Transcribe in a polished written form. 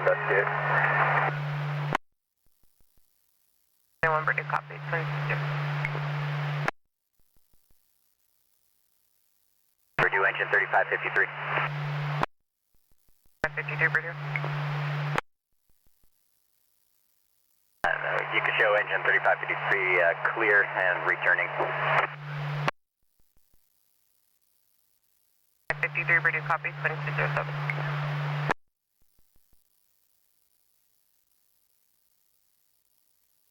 investigate. 1 Purdue, copy. 22. Purdue engine 3553. 52 Purdue. You can show engine 3553 clear and returning. 53 Purdue, copy. 2207.